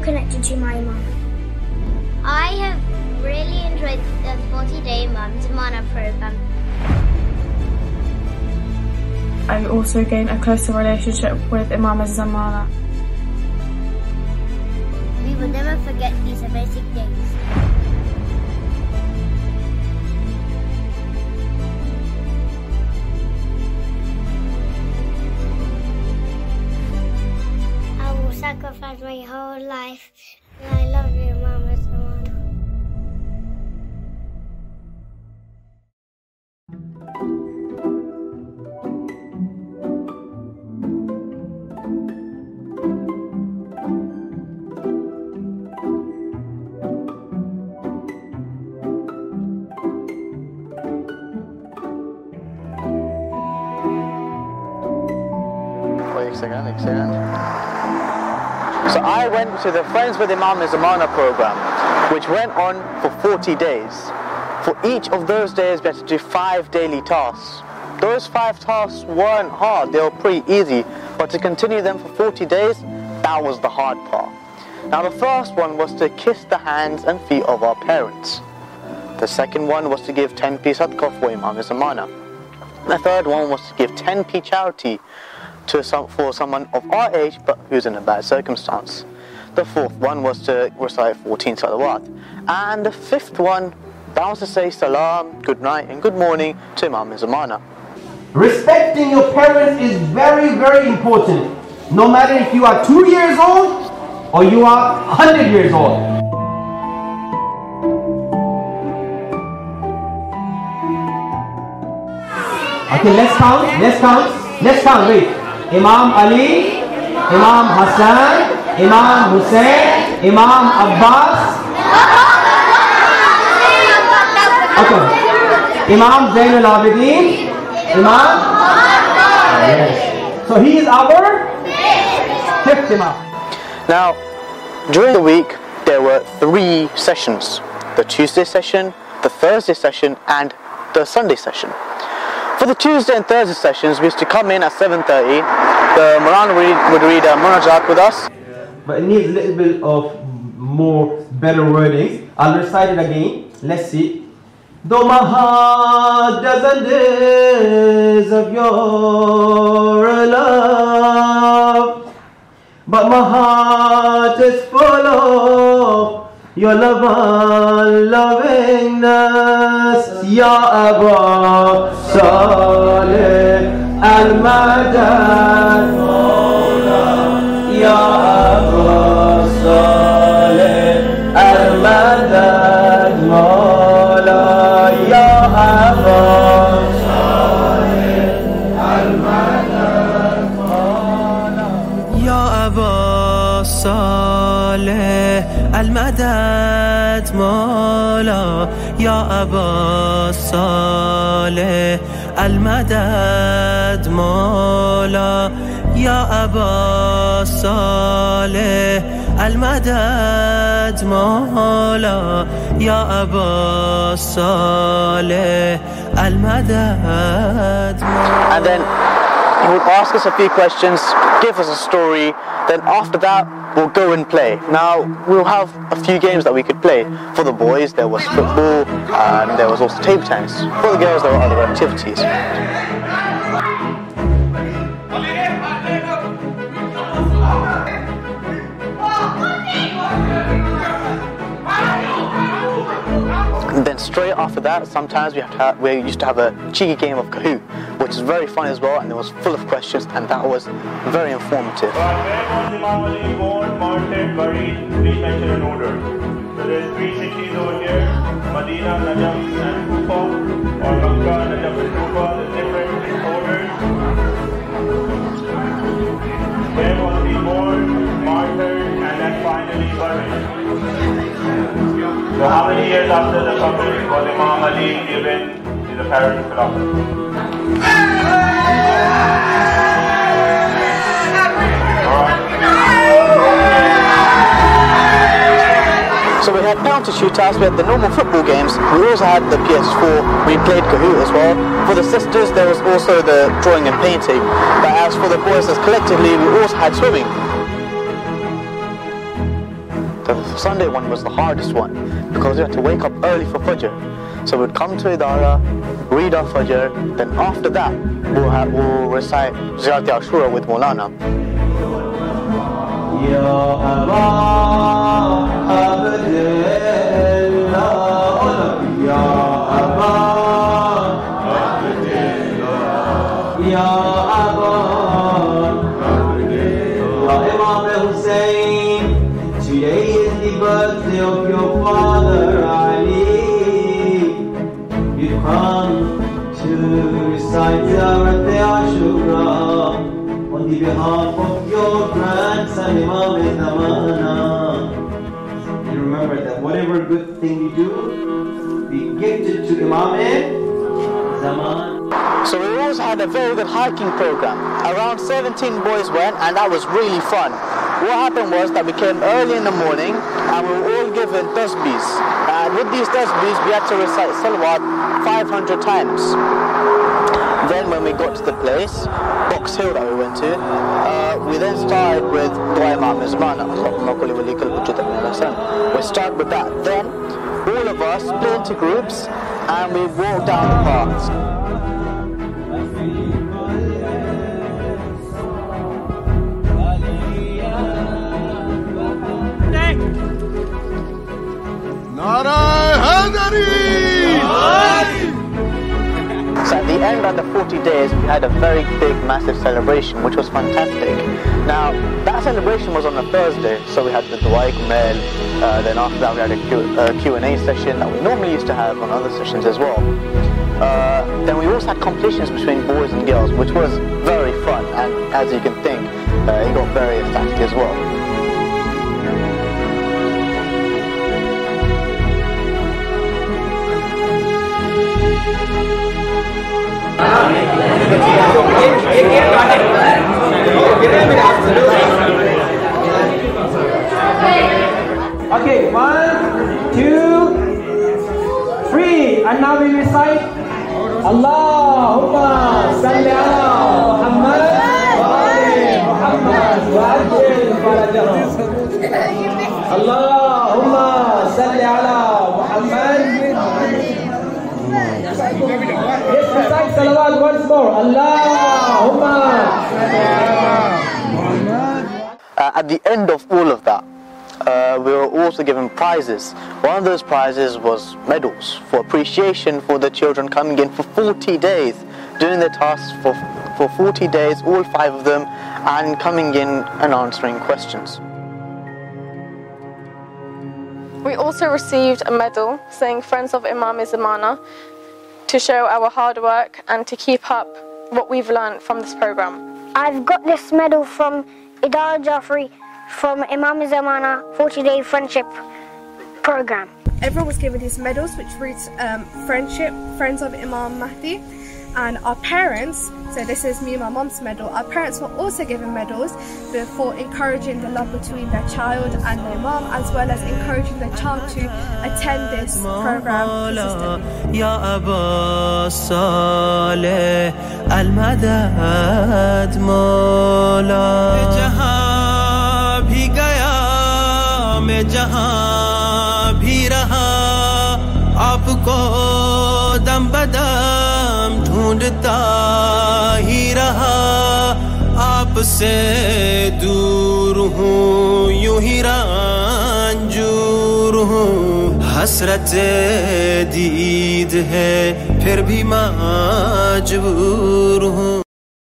connected to my mum. I have really enjoyed the 40-day Mum Zamana program. I also gained a closer relationship with Imama Zamana. We will never forget these amazing days. I will sacrifice my whole life. And I love you, Mama Zamana. So I went to the Friends with Imam Zamana program, which went on for 40 days. For each of those days, we had to do 5 daily tasks. Those 5 tasks weren't hard, they were pretty easy, but to continue them for 40 days, that was the hard part. Now the first one was to kiss the hands and feet of our parents. The second one was to give 10p sadaqah for Imam Zamana. The third one was to give 10p charity for someone of our age but who's in a bad circumstance. The fourth one was to recite 14 salawat. And the fifth one, that was to say salam, good night and good morning to Imam Zamana. Respecting your parents is very, very important. No matter if you are 2 years old or you are 100 years old. Okay, let's count, wait. Imam Ali, Imam Hassan, Imam Hussein, Imam Abbas. Okay. Imam Zainul Abidin, Imam. Yes. So he is our fifth Imam. Now, during the week, there were 3 sessions. The Tuesday session, the Thursday session, and the Sunday session. For the Tuesday and Thursday sessions, we used to come in at 7:30. The Moran would read a munajat with us. But it needs a little bit of more better wording. I'll recite it again. Let's see. Though my heart doesn't deserve your love, but my heart is full of your love and lovingness. Ya Aba Salih Al-Madad Ya Aba Salih Al-Madad Mawla Ya Aba Salih Al-Madad Mawla Ya Aba Salih Al-Madad Mawla Ya Aba Salih Al-Madad Mawla Ya Aba Salih Al-Madad Mawla Ya Aba Salih Al-Madad Mawla. And then he would ask us a few questions, give us a story, then after that we'll go and play. Now we'll have a few games that we could play. For the boys there was football and there was also table tennis. For the girls there were other activities. And then straight after that, sometimes we used to have a cheeky game of Kahoot, which is very fun as well, and it was full of questions, and that was very informative. Where was Imam Ali born, martyred, buried? Please mention in order. So there's 3 cities over here: Medina, Najaf, and Kufa, or Makkah, Najaf, and Kufa. There's different orders. Where was he born, martyred, and then finally buried? So how many years after the Prophet was Imam Ali given to the Paris Khilafah? So we had penalty shootouts, we had the normal football games, we also had the PS4, we played Kahoot as well. For the sisters there was also the drawing and painting, but as for the boys as collectively we also had swimming. The Sunday one was the hardest one because we had to wake up early for Fajr. So we'd come to Idara, read our Fajr, then after that we'll recite Ziyarat Ashura with Maulana. Today is the birthday of your father Ali. You come to recite Ziyarat Ashura on the behalf of your grandson Imam Zamana. You remember that whatever good thing you do, be gifted to Imam Zaman. So we also had a very good hiking program. Around 17 boys went, and that was really fun. What happened was that we came early in the morning and we were all given tasbihs. And with these tasbihs we had to recite salawat 500 times. Then when we got to the place, Box Hill that we went to, we then started with Dua Imam Zamana. We started with that. Then all of us split into groups and we walked down the paths. So at the end of the 40 days, we had a very big, massive celebration, which was fantastic. Now, that celebration was on a Thursday, so we had the Dua Kumail, then after that we had a Q&A session that we normally used to have on other sessions as well. Then we also had competitions between boys and girls, which was very fun, and as you can think, it got very ecstatic as well. Okay, 1, 2, 3, and now we recite Allahumma salli ala Muhammad wa ali Muhammad wa ajil farajahum. Allahumma salli ala Muhammad. Let's recite salawat once more. Allahumma. At the end of all of that, we were also given prizes. One of those prizes was medals for appreciation for the children coming in for 40 days, doing their tasks for 40 days, all 5 of them, and coming in and answering questions. We also received a medal saying Friends of Imam Zamana to show our hard work and to keep up what we've learned from this program. I've got this medal from Idara Jafri from Imam Zamana 40-day friendship program. Everyone was given these medals which reads Friendship, Friends of Imam Mahdi, and our parents, so this is me and my mom's medal, our parents were also given medals for encouraging the love between their child and their mom, as well as encouraging the child to attend this program consistently. Ya Aba Saleh Al-Madad Mola jahan bhi gaya main jahan bhi raha aapko dam badam ढूंढता ही रहा आपसे दूर हूँ यूं ही रंजूर हूँ हसरत दीद है फिर भी मजबूर हूँ